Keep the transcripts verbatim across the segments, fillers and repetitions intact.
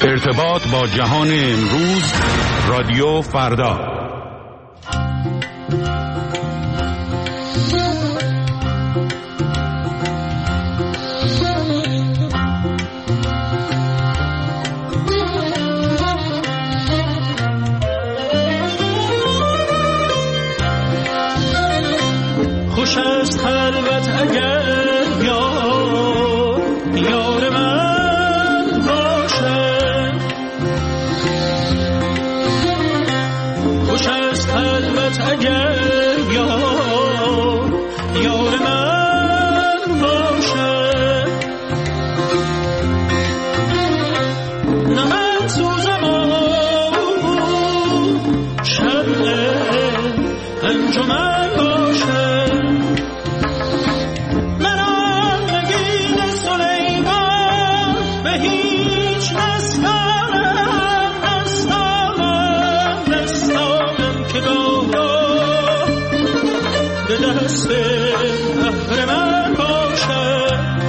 ارتباط با جهان امروز، رادیو فردا. خوش است خلوت اگر یار یار من باشه، خوش است خلوت اگر یار یار من باشه، نه من سوزم و شمع انجمن باشه، دست بحر من باشه.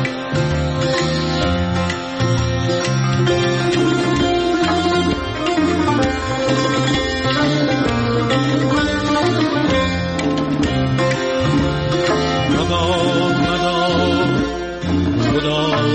مدار مدار خدا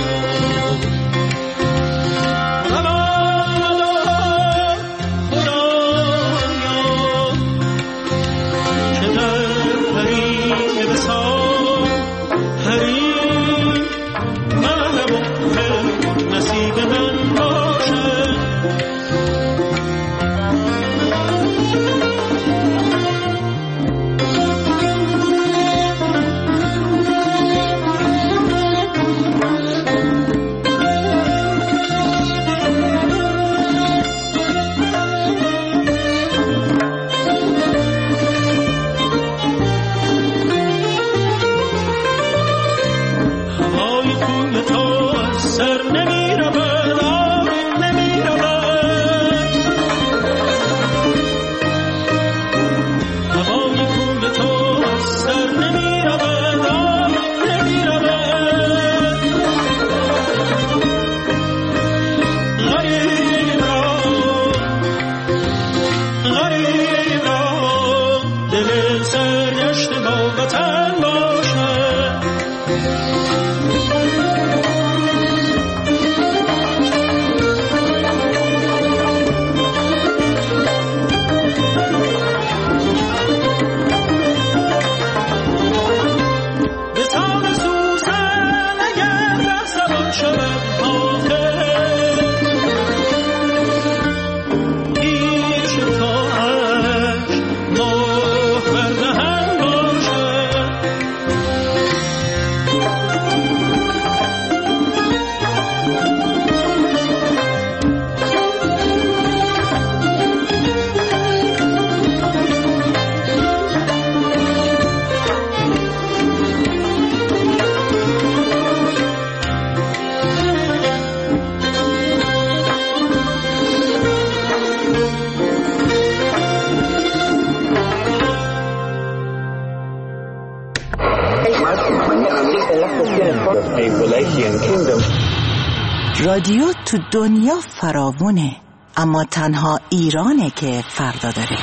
رادیو تو دنیا فراوونه، اما تنها ایرانه که فردا داره.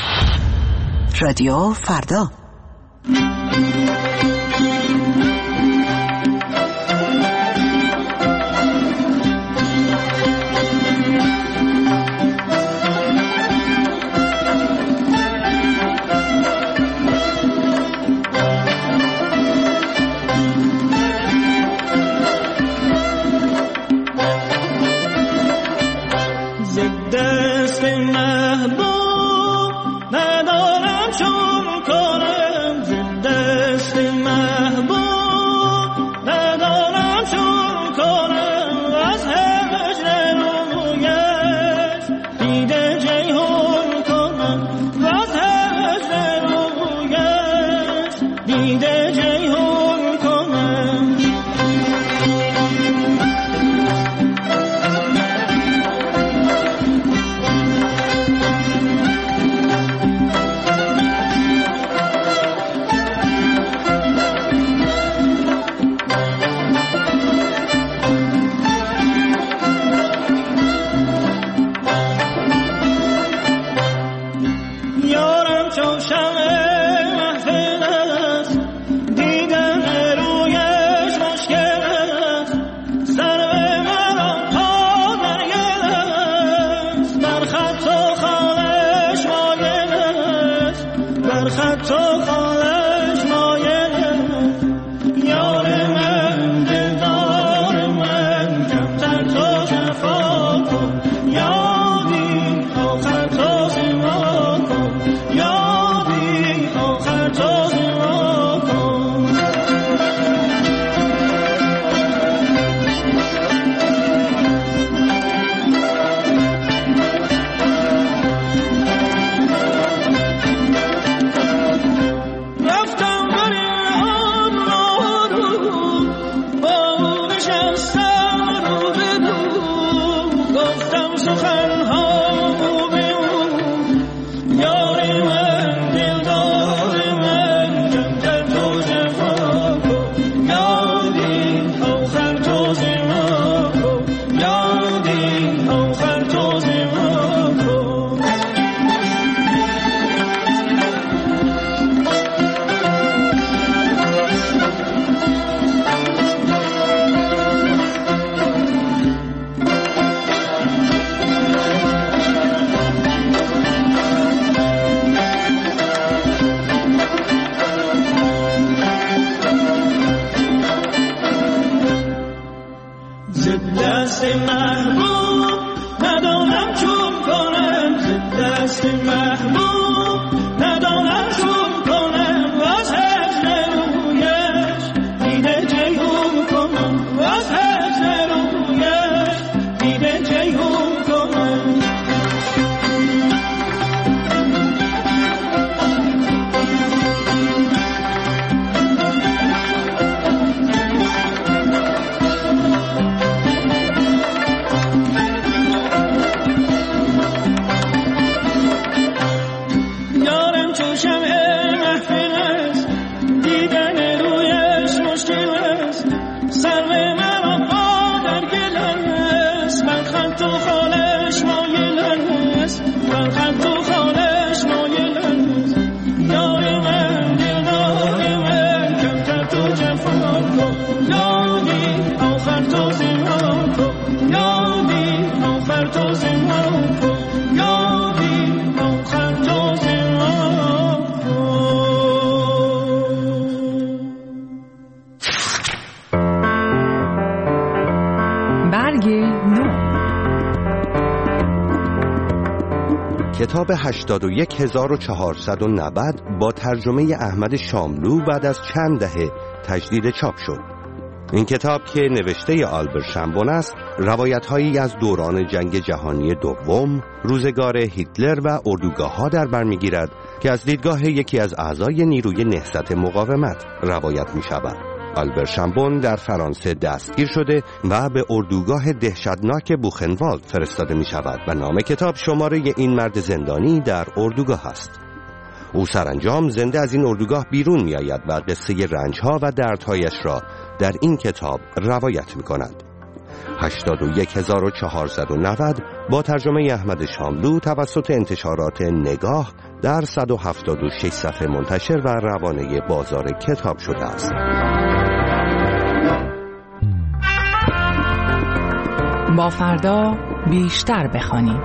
رادیو فردا. محبوب ندارم چون کنم، زنده محبوب ندانم چون کنم دست محبوب ندانم چون کنم واس هجر رویش دیده جیهون کنم واس هجر رویش دیده جیهون کنم کتاب هشتاد و یک هزار و چهارصد و نود با ترجمه احمد شاملو بعد از چند دهه تجدید چاپ شد. این کتاب که نوشته آلبر شامبون است، روایت‌هایی از دوران جنگ جهانی دوم، روزگار هیتلر و اردوگاه‌ها در بر می‌گیرد که از دیدگاه یکی از اعضای نیروی نهضت مقاومت روایت می‌شود. آلبر شامبون در فرانسه دستگیر شده و به اردوگاه دهشتناک بوخنوالد فرستاده می شود و نام کتاب شماره این مرد زندانی در اردوگاه است. او سرانجام زنده از این اردوگاه بیرون می آید و قصه رنجها و دردهایش را در این کتاب روایت می کند. هشتاد و یک هزار و چهارصد و نود با ترجمه احمد شاملو توسط انتشارات نگاه در صد و هفتاد و شش صفحه منتشر و روانه بازار کتاب شده است. با فردا بیشتر بخوانیم.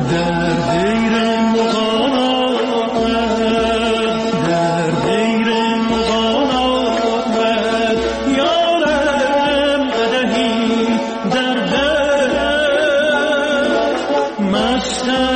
Master